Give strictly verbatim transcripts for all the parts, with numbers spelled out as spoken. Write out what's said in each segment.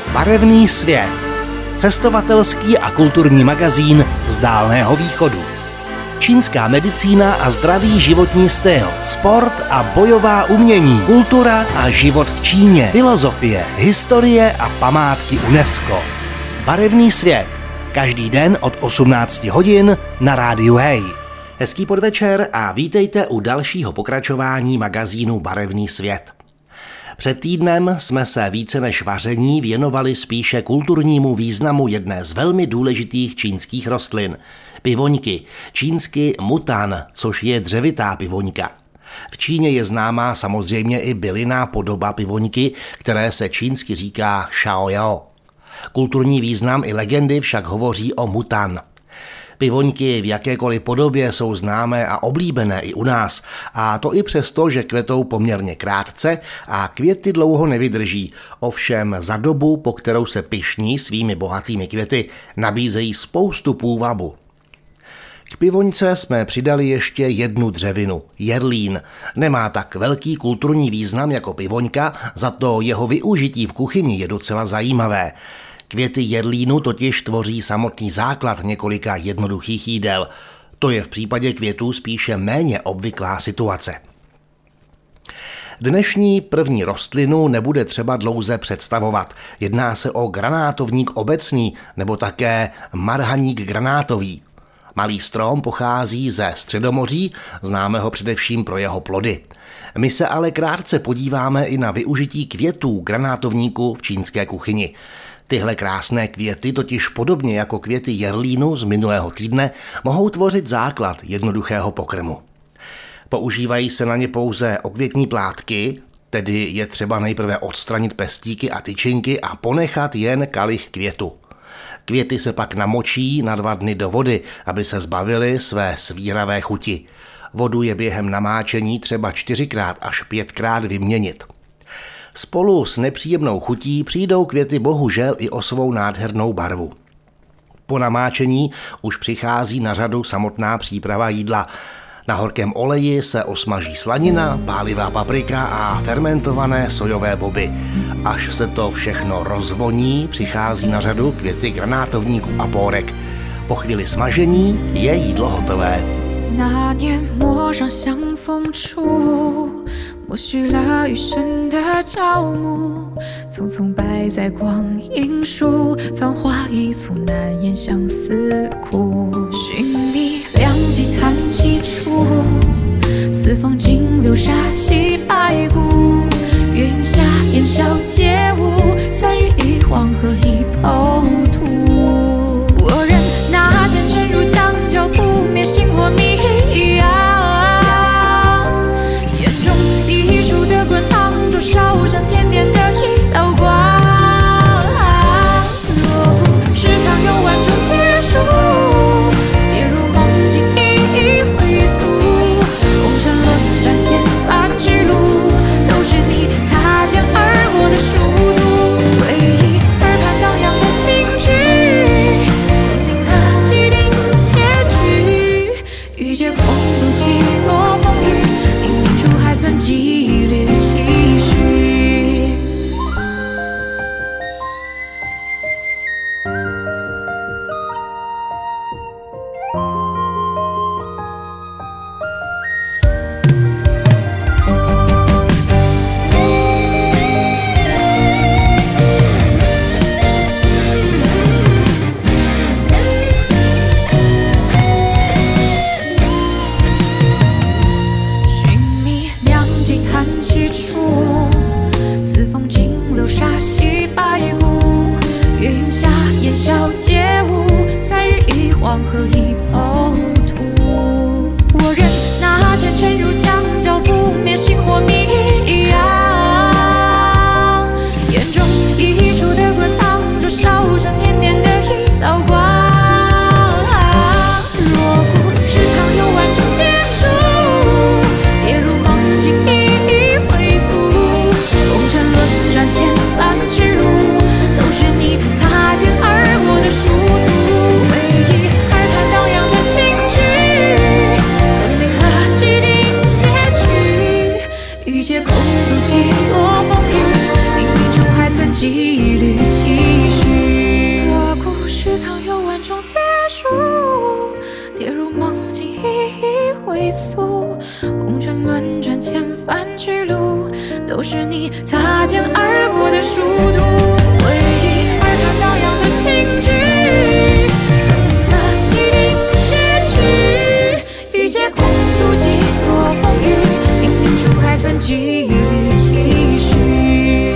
Barevný svět. Cestovatelský a kulturní magazín z Dálného východu. Čínská medicína a zdravý životní styl, sport a bojová umění, kultura a život v Číně, filozofie, historie a památky UNESCO. Barevný svět. Každý den od osmnácti hodin na rádiu Hej. Hezký podvečer a vítejte u dalšího pokračování magazínu Barevný svět. Před týdnem jsme se více než vaření věnovali spíše kulturnímu významu jedné z velmi důležitých čínských rostlin – pivoňky, čínsky mutan, což je dřevitá pivoňka. V Číně je známá samozřejmě i bylinná podoba pivoňky, které se čínsky říká xiaoyao. Kulturní význam i legendy však hovoří o mutan. Pivoňky v jakékoliv podobě jsou známé a oblíbené i u nás, a to i přesto, že kvetou poměrně krátce a květy dlouho nevydrží. Ovšem za dobu, po kterou se pyšní svými bohatými květy, nabízejí spoustu půvabu. K pivoňce jsme přidali ještě jednu dřevinu, jerlín. Nemá tak velký kulturní význam jako pivoňka, za to jeho využití v kuchyni je docela zajímavé. Květy jerlínu totiž tvoří samotný základ několika jednoduchých jídel. To je v případě květů spíše méně obvyklá situace. Dnešní první rostlinu nebude třeba dlouze představovat. Jedná se o granátovník obecný nebo také marhaník granátový. Malý strom pochází ze Středomoří, známe ho především pro jeho plody. My se ale krátce podíváme i na využití květů granátovníku v čínské kuchyni. Tyhle krásné květy totiž podobně jako květy jerlínu z minulého týdne mohou tvořit základ jednoduchého pokrmu. Používají se na ně pouze okvětní plátky, tedy je třeba nejprve odstranit pestíky a tyčinky a ponechat jen kalich květu. Květy se pak namočí na dva dny do vody, aby se zbavily své svíravé chuti. Vodu je během namáčení třeba čtyřikrát až pětkrát vyměnit. Spolu s nepříjemnou chutí přijdou květy bohužel i o svou nádhernou barvu. Po namáčení už přichází na řadu samotná příprava jídla. Na horkém oleji se osmaží slanina, pálivá paprika a fermentované sojové boby. Až se to všechno rozvoní, přichází na řadu květy granátovníku a pórek. Po chvíli smažení je jídlo hotové. 那年陌上相逢处，默许了余生的朝暮，匆匆摆在光阴树，繁华一簇，难言相思苦。寻觅两极叹气处，似风尽流沙洗白骨。月影下烟消皆无，散于一黄河一抔土。我任那剑沉入江脚，不灭星火迷阳。眼中一束的滚烫，灼烧向天边的一道光。若不是苍有万种结束，跌入梦境一一回溯。红尘轮转千万之路，都是你擦肩而过的殊途。回忆耳畔荡漾的情句，更定了既定结局。遇见空渡几多风雨，冥冥中还存几缕期许。几缕期归宿，红尘乱转，千帆去路，都是你擦肩而过的殊途。为一耳畔荡漾的情句，等那既定结局，欲借空渡几多风雨，冥冥中还存几缕期许。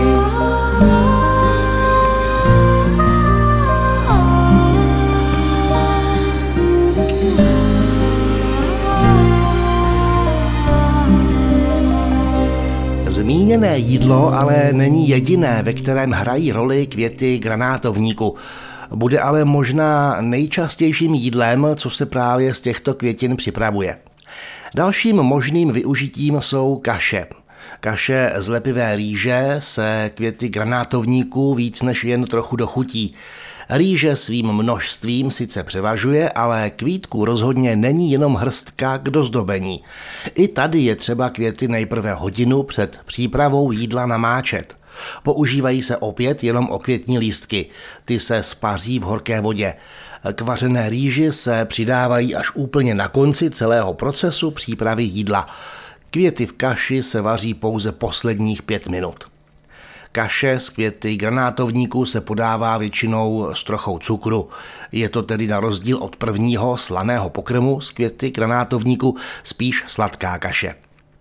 Zmíněné jídlo ale není jediné, ve kterém hrají roli květy granátovníku. Bude ale možná nejčastějším jídlem, co se právě z těchto květin připravuje. Dalším možným využitím jsou kaše. Kaše z lepivé rýže se květy granátovníku víc než jen trochu dochutí. Rýže svým množstvím sice převažuje, ale kvítků rozhodně není jenom hrstka k dozdobení. I tady je třeba květy nejprve hodinu před přípravou jídla namáčet. Používají se opět jenom okvětní lístky. Ty se spaří v horké vodě. K vařené rýži se přidávají až úplně na konci celého procesu přípravy jídla. Květy v kaši se vaří pouze posledních pět minut. Kaše z květy granátovníku se podává většinou s trochou cukru. Je to tedy na rozdíl od prvního slaného pokrmu z květy granátovníku spíš sladká kaše.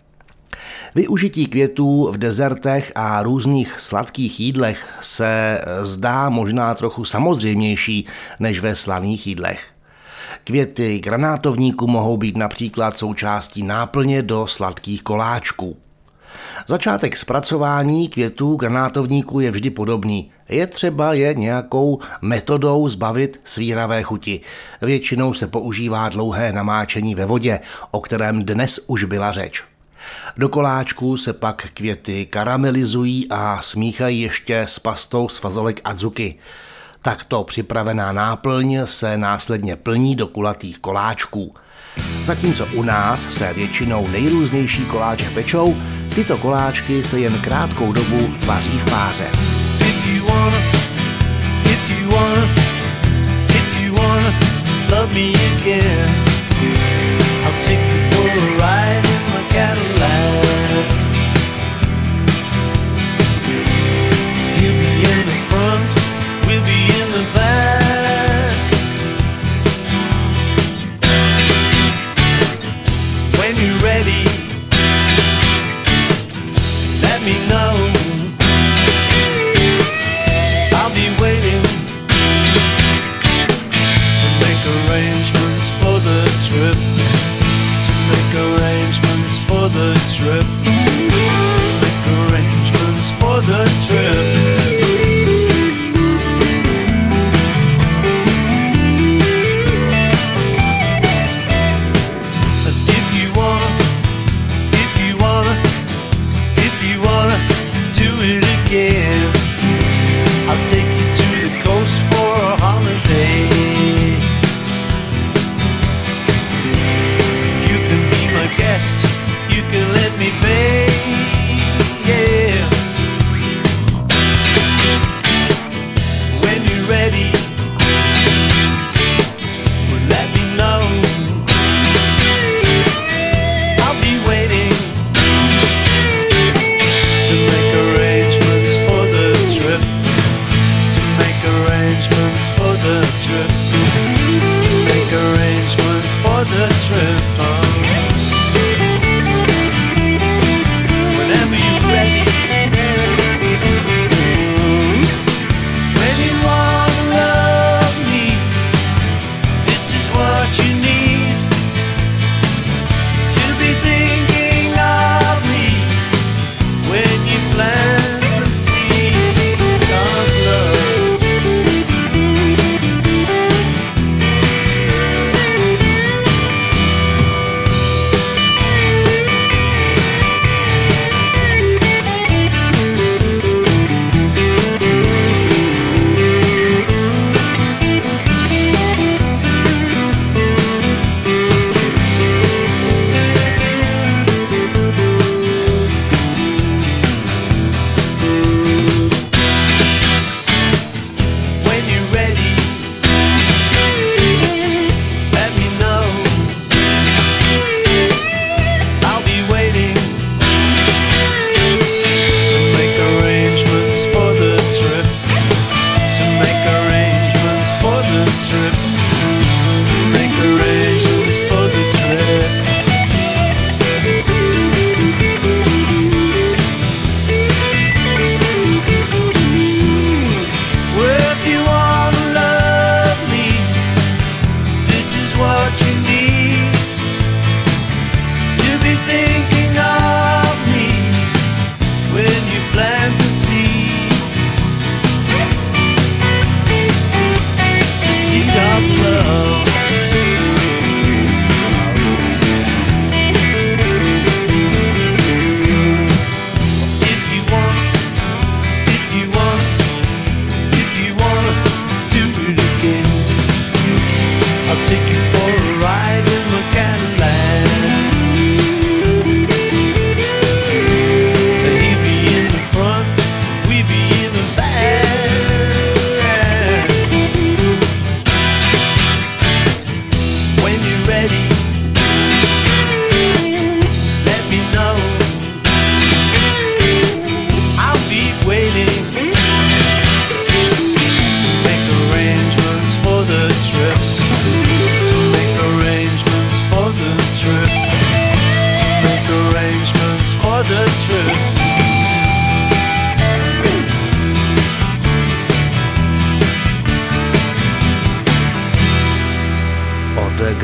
Využití květů v dezertech a různých sladkých jídlech se zdá možná trochu samozřejmější než ve slaných jídlech. Květy granátovníku mohou být například součástí náplně do sladkých koláčků. Začátek zpracování květů granátovníku je vždy podobný. Je třeba je nějakou metodou zbavit svíravé chuti. Většinou se používá dlouhé namáčení ve vodě, o kterém dnes už byla řeč. Do koláčků se pak květy karamelizují a smíchají ještě s pastou z fazolek adzuki. Takto připravená náplň se následně plní do kulatých koláčků. Zatímco u nás se většinou nejrůznější koláče pečou, tyto koláčky se jen krátkou dobu vaří v páře. Let me know. I'll be waiting to make arrangements for the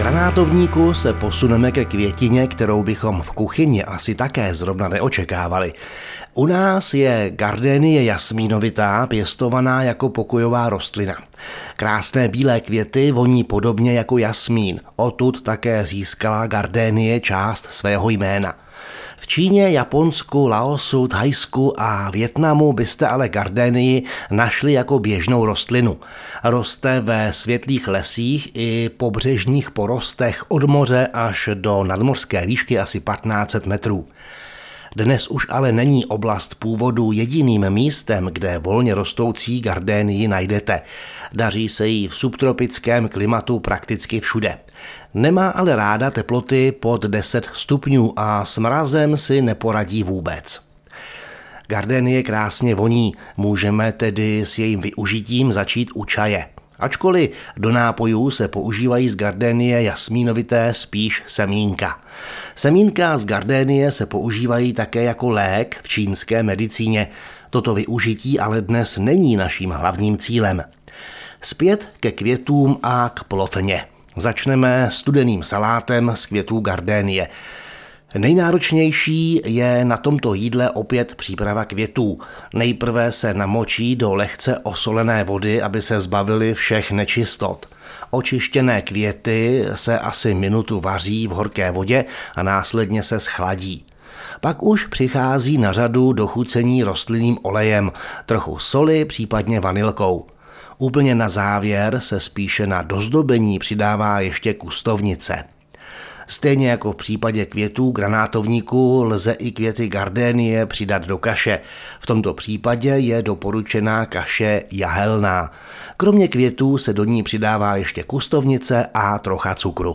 granátovníku se posuneme ke květině, kterou bychom v kuchyni asi také zrovna neočekávali. U nás je gardénie jasmínovitá pěstovaná jako pokojová rostlina. Krásné bílé květy voní podobně jako jasmín, odtud také získala gardénie část svého jména. V Číně, Japonsku, Laosu, Thajsku a Vietnamu byste ale gardénii našli jako běžnou rostlinu. Roste ve světlých lesích i pobřežních porostech od moře až do nadmořské výšky asi patnáct set metrů. Dnes už ale není oblast původu jediným místem, kde volně rostoucí gardénii najdete. Daří se jí v subtropickém klimatu prakticky všude. Nemá ale ráda teploty pod deset stupňů a s mrazem si neporadí vůbec. Gardénie krásně voní, můžeme tedy s jejím využitím začít u čaje. Ačkoliv do nápojů se používají z gardénie jasmínovité spíš semínka. Semínka z gardénie se používají také jako lék v čínské medicíně. Toto využití ale dnes není naším hlavním cílem. Zpět ke květům a k plotně. Začneme studeným salátem z květů gardénie. Nejnáročnější je na tomto jídle opět příprava květů. Nejprve se namočí do lehce osolené vody, aby se zbavili všech nečistot. Očištěné květy se asi minutu vaří v horké vodě a následně se schladí. Pak už přichází na řadu dochucení rostlinným olejem, trochu soli, případně vanilkou. Úplně na závěr se spíše na dozdobení přidává ještě kustovnice. Stejně jako v případě květů granátovníku lze i květy gardénie přidat do kaše. V tomto případě je doporučená kaše jahelná. Kromě květů se do ní přidává ještě kustovnice a trocha cukru.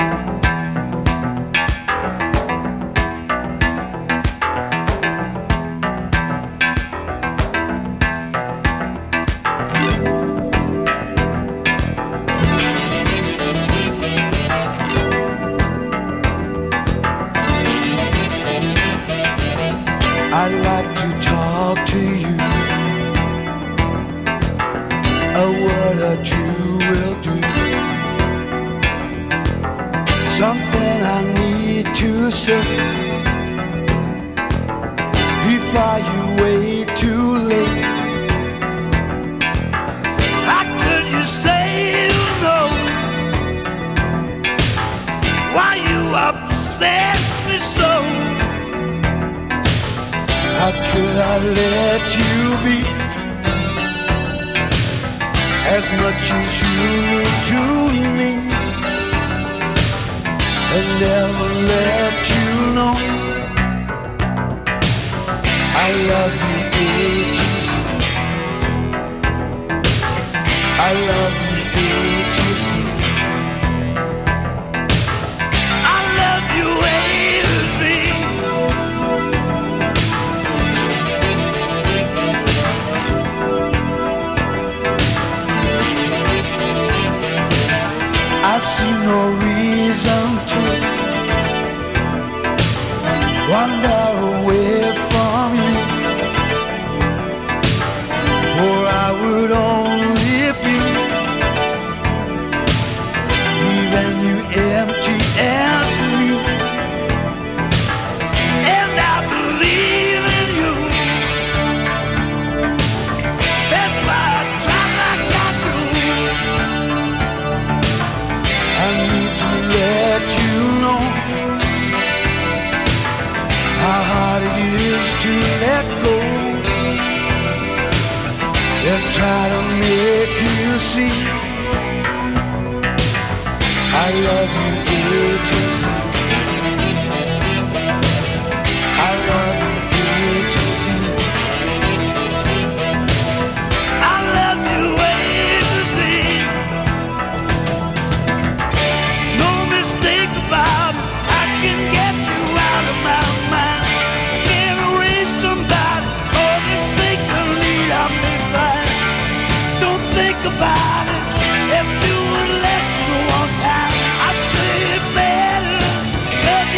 I'd like to talk to you. A word or two will do. Something I need to say before you wait too late. How could you say no? Why you upset me so? How could I let you be as much as you mean to me and never let you know I love you ages. I love you ages. I love you ages. I see no reason to wander away from you, for I would only be leaving you empty as me. And I believe in you. That's why I try like I do. I need to let you know how hard it is to let go and try to make you see I love you ages. I love you ages. I love you ages. No mistake about it, I can get you out of my mind. Can't erase somebody or mistakenly I may find. Don't think about it. If you would listen one time, I'd say it better. Cause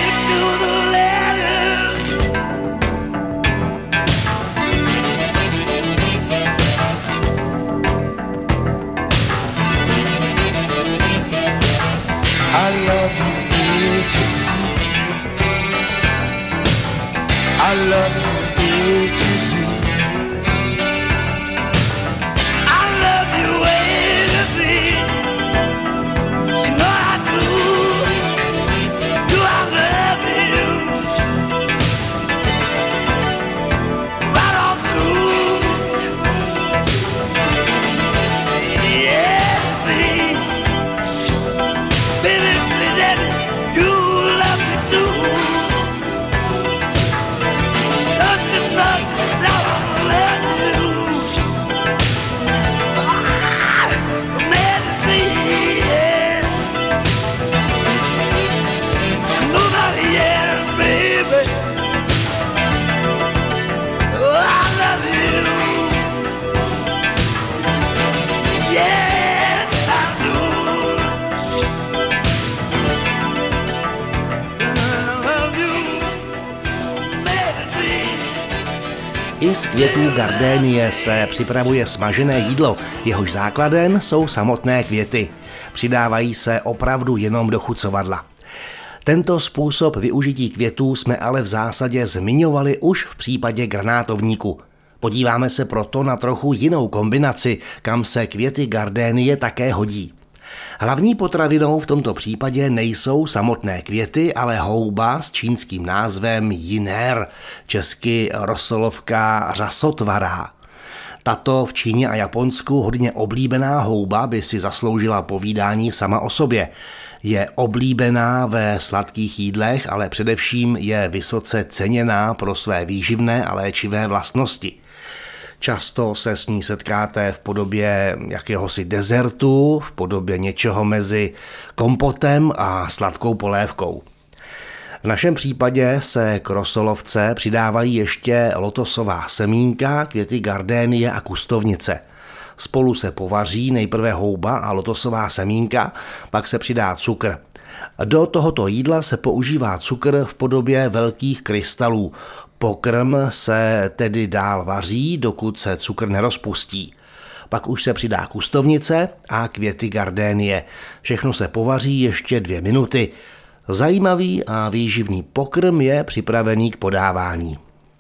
I z květů gardénie se připravuje smažené jídlo, jehož základem jsou samotné květy. Přidávají se opravdu jenom do chucovadla. Tento způsob využití květů jsme ale v zásadě zmiňovali už v případě granátovníku. Podíváme se proto na trochu jinou kombinaci, kam se květy gardénie také hodí. Hlavní potravinou v tomto případě nejsou samotné květy, ale houba s čínským názvem jinér, česky rosolovka řasotvará. Tato v Číně a Japonsku hodně oblíbená houba by si zasloužila povídání sama o sobě. Je oblíbená ve sladkých jídlech, ale především je vysoce ceněná pro své výživné a léčivé vlastnosti. Často se s ní setkáte v podobě jakéhosi dezertu, v podobě něčeho mezi kompotem a sladkou polévkou. V našem případě se k rosolovce přidávají ještě lotosová semínka, květy gardénie a kustovnice. Spolu se povaří nejprve houba a lotosová semínka, pak se přidá cukr. Do tohoto jídla se používá cukr v podobě velkých krystalů. Pokrm se tedy dál vaří, dokud se cukr nerozpustí. Pak už se přidá kustovnice a květy gardénie. Všechno se povaří ještě dvě minuty. Zajímavý a výživný pokrm je připravený k podávání.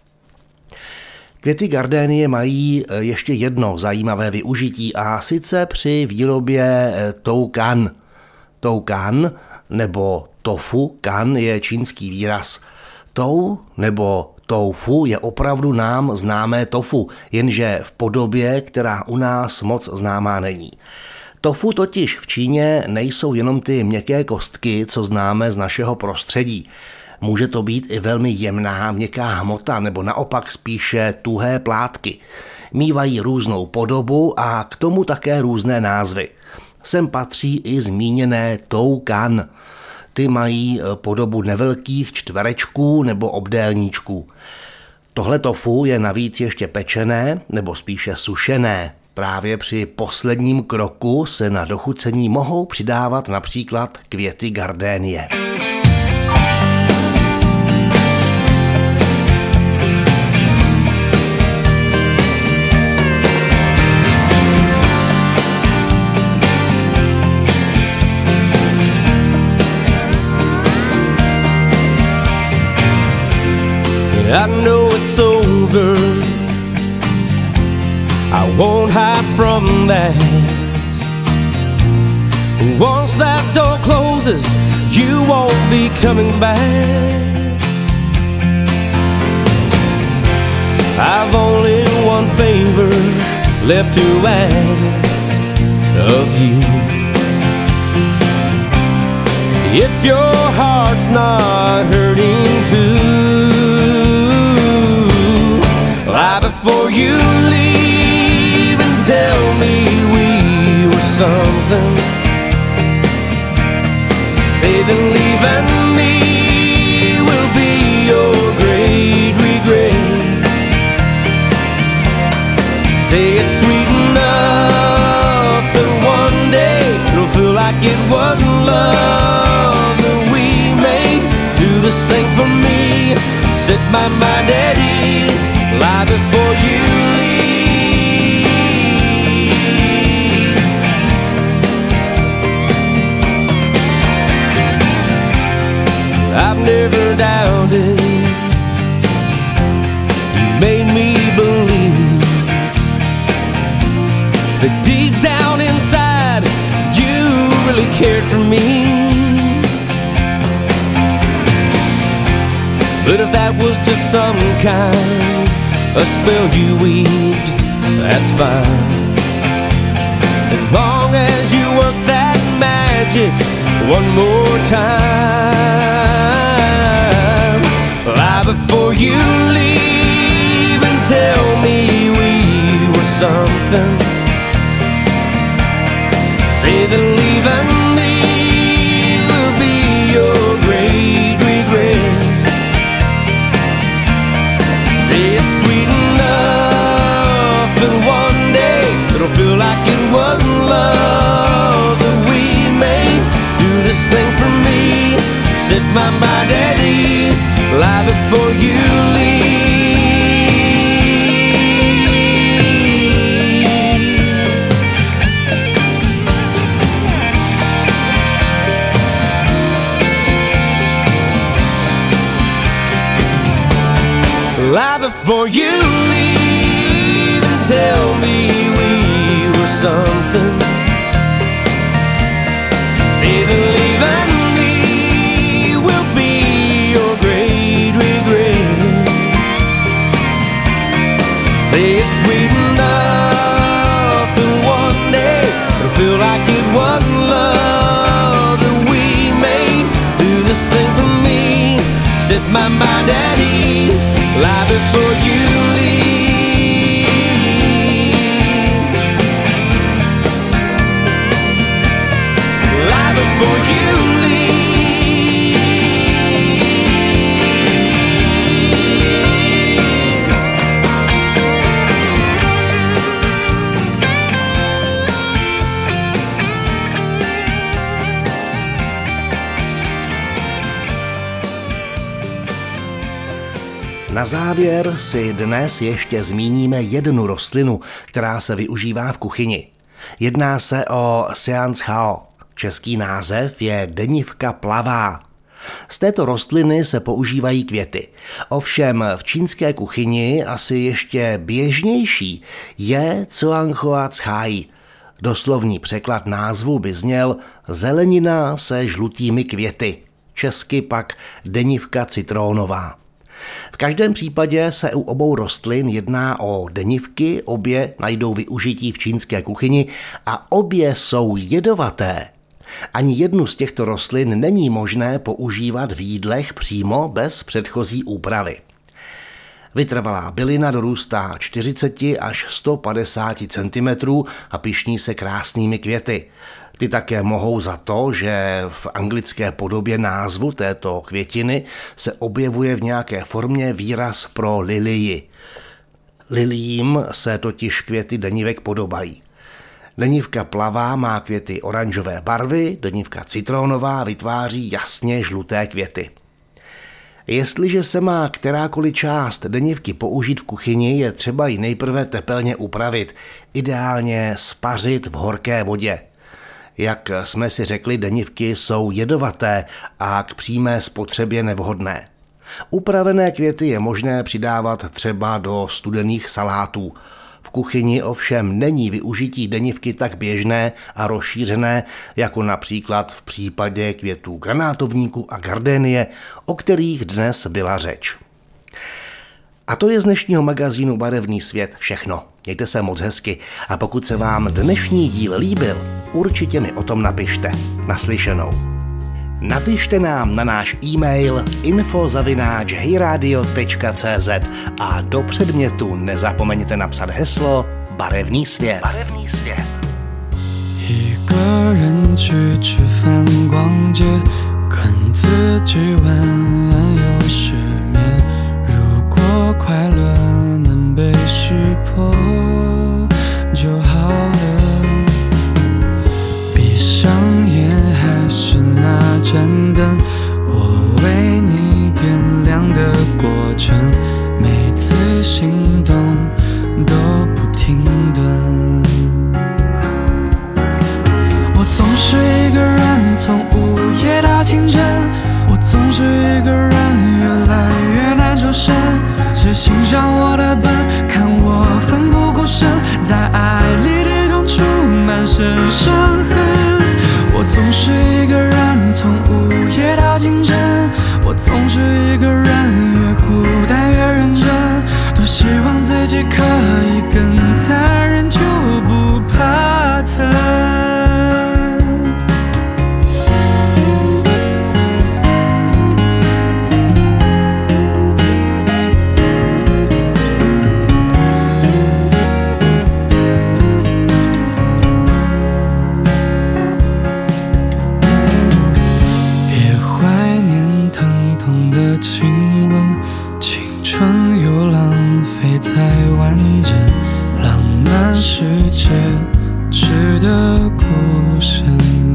Květy gardénie mají ještě jedno zajímavé využití a sice při výrobě toukan. Toukan nebo tofu kan je čínský výraz. Tou nebo tofu je opravdu nám známé tofu, jenže v podobě, která u nás moc známá není. Tofu totiž v Číně nejsou jenom ty měkké kostky, co známe z našeho prostředí. Může to být i velmi jemná, měkká hmota nebo naopak spíše tuhé plátky. Mívají různou podobu a k tomu také různé názvy. Sem patří i zmíněné toukan. Ty mají podobu nevelkých čtverečků nebo obdélníčků. Tohle tofu je navíc ještě pečené nebo spíše sušené. Právě při posledním kroku se na dochucení mohou přidávat například květy gardénie. I know it's over, I won't hide from that. Once that door closes, you won't be coming back. I've only one favor left to ask of you. If your heart's not hurting too, lie before you leave and tell me we were something. Say that leaving me will be your great regret. Say it's sweet enough that one day it'll feel like it wasn't love that we made. Do this thing for me, sit by my daddy's, lie before you leave. I've never doubted, you made me believe that deep down inside you really cared for me. But if that was just some kind a spell you weaved, that's fine. As long as you work that magic one more time, lie before you leave and tell me we were something. Say that leaving me will be your great regret. Say it's sweet enough that one day it'll feel like it wasn't love that we made. Do this thing for me, sit by my daddy's, lie before you leave. before you leave and tell me we were something. Say that leaving me will be your great regret. Say it's sweet enough that one day it'll feel like it was love that we made. Do this thing for me, set my mind at ease, lie before you leave. Lie before you leave. Na závěr si dnes ještě zmíníme jednu rostlinu, která se využívá v kuchyni. Jedná se o Seanchao. Český název je denivka plavá. Z této rostliny se používají květy. Ovšem v čínské kuchyni asi ještě běžnější je Cuanghua Cai. Doslovný překlad názvu by zněl zelenina se žlutými květy. Česky pak denivka citrónová. V každém případě se u obou rostlin jedná o denivky, obě najdou využití v čínské kuchyni a obě jsou jedovaté. Ani jednu z těchto rostlin není možné používat v jídlech přímo bez předchozí úpravy. Vytrvalá bylina dorůstá čtyřicet až sto padesát centimetrů a pyšní se krásnými květy. Ty také mohou za to, že v anglické podobě názvu této květiny se objevuje v nějaké formě výraz pro lilii. Liliím se totiž květy denivek podobají. Denivka plavá má květy oranžové barvy, denivka citronová vytváří jasně žluté květy. Jestliže se má kterákoliv část denivky použít v kuchyni, je třeba ji nejprve tepelně upravit, ideálně spařit v horké vodě. Jak jsme si řekli, denivky jsou jedovaté a k přímé spotřebě nevhodné. Upravené květy je možné přidávat třeba do studených salátů. V kuchyni ovšem není využití denivky tak běžné a rozšířené, jako například v případě květů granátovníku a gardénie, o kterých dnes byla řeč. A to je z dnešního magazínu Barevný svět všechno. Mějte se moc hezky a pokud se vám dnešní díl líbil, určitě mi o tom napište. Naslyšenou. Napište nám na náš e-mail info zavináč hejradio tečka cé zet a do předmětu nezapomeňte napsat heslo Barevný svět. Barevný svět. 一个人去吃饭逛街，跟自己玩游失眠。如果快乐能被识破就好了。闭上眼还是那盏灯，我为你点亮的过程，每次心动都不停顿。我总是一个人，从午夜到清晨，我总是一个人，越来越难抽身。谁欣赏我的笨，看我奋不顾身，在爱里的痛处满身伤痕。我总是一个人，从午夜到清晨，我总是一个人，越孤单越认真，多希望自己可以更残忍，就不怕疼。亲吻，青春又浪费在完整，浪漫是奢侈的孤身。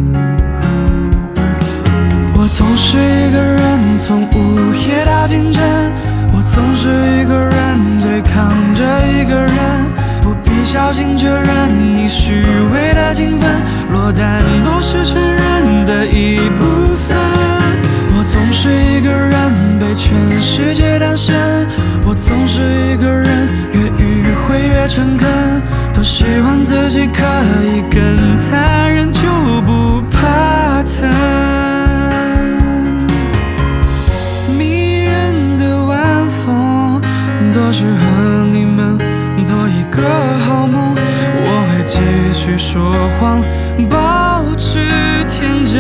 我总是一个人，从午夜到清晨，我总是一个人，对抗着一个人，不必小心确认你虚伪的情分，落单落是承认的一部分。我总是一个人，被全世界单身，我总是是一个人，越迂回越诚恳，多希望自己可以更残忍，就不怕疼。迷人的晚风，多适合你们做一个好梦。我会继续说谎，保持天真。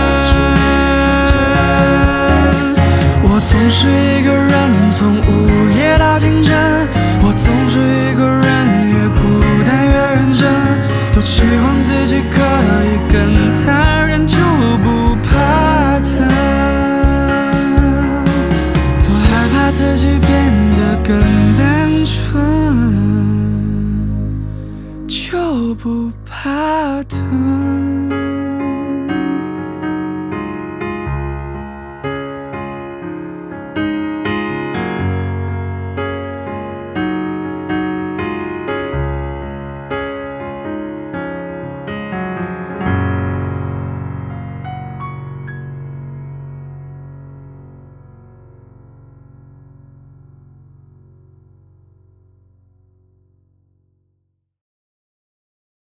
我总是一个人，从午夜到清晨。我总是一个人，越孤单越认真。多希望自己可以更残忍，就不怕疼。多害怕自己变得更单纯，就不怕疼。